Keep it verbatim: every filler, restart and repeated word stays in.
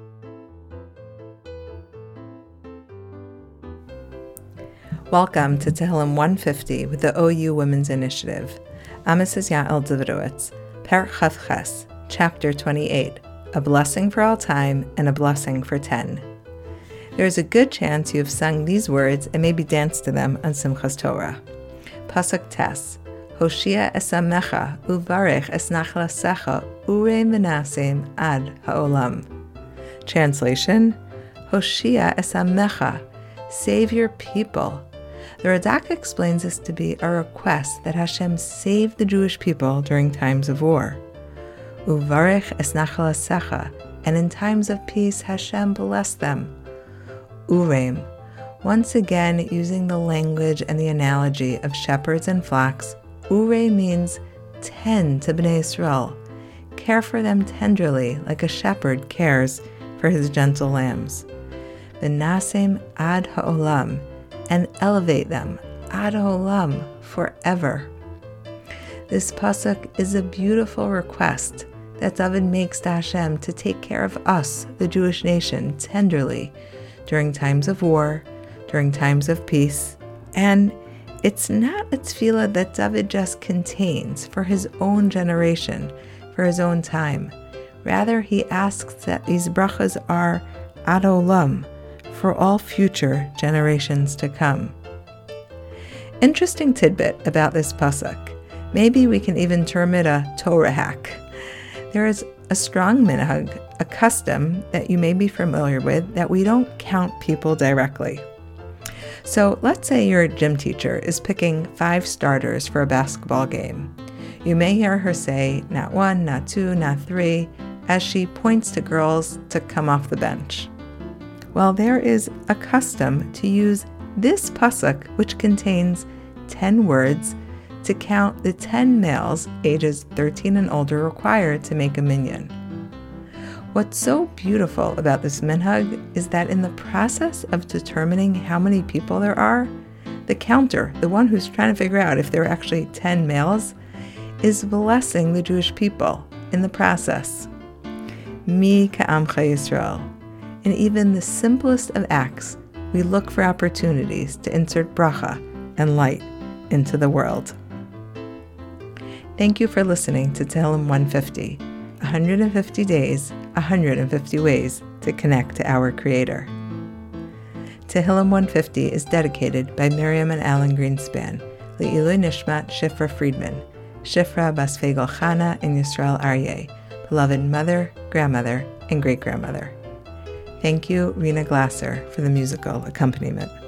Welcome to Tehillim one fifty with the O U Women's Initiative. I'm Missus Yael Davidowitz, Perek Chaf Ches, Chapter twenty-eight, A Blessing for All Time and a Blessing for Ten. There is a good chance you have sung these words and maybe danced to them on Simchas Torah. Pasuk Tes, Hoshia esamecha uvarech es nachlasecha urei menasem ad haolam. Translation, Hoshia esamecha, save your people. The Radak explains this to be a request that Hashem save the Jewish people during times of war. Uvarech es nachlasecha, and in times of peace Hashem bless them. Ureim, once again using the language and the analogy of shepherds and flocks, Urei means tend to Bnei Yisrael, care for them tenderly like a shepherd cares for his gentle lambs. V'nasem ad ha'olam, and elevate them, ad ha'olam, forever. This pasuk is a beautiful request that David makes to Hashem to take care of us, the Jewish nation, tenderly during times of war, during times of peace. And it's not a tefillah that David just contains for his own generation, for his own time. Rather, he asks that these brachas are ad olam, for all future generations to come. Interesting tidbit about this pasuk. Maybe we can even term it a Torah hack. There is a strong minhag, a custom that you may be familiar with, that we don't count people directly. So let's say your gym teacher is picking five starters for a basketball game. You may hear her say, not one, not two, not three, as she points to girls to come off the bench. Well, there is a custom to use this pasuk, which contains ten words, to count the ten males ages thirteen and older required to make a minyan. What's so beautiful about this minhag is that in the process of determining how many people there are, the counter, the one who's trying to figure out if there are actually ten males, is blessing the Jewish people in the process. Mi ka'amcha Yisrael. In even the simplest of acts, we look for opportunities to insert bracha and light into the world. Thank you for listening to Tehillim one fifty, one hundred fifty days, one hundred fifty ways to connect to our Creator. Tehillim one fifty is dedicated by Miriam and Alan Greenspan, Le'ilui Nishmat Shifra Friedman, Shifra Bas Fegel Chana and Yisrael Aryeh, beloved mother, grandmother, and great-grandmother. Thank you, Rena Glasser, for the musical accompaniment.